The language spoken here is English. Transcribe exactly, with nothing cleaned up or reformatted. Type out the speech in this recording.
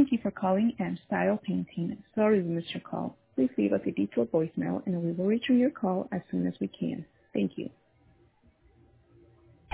Thank you for calling M Style Painting. Sorry we missed your call. Please leave us a detailed voicemail and we will return your call as soon as we can. Thank you.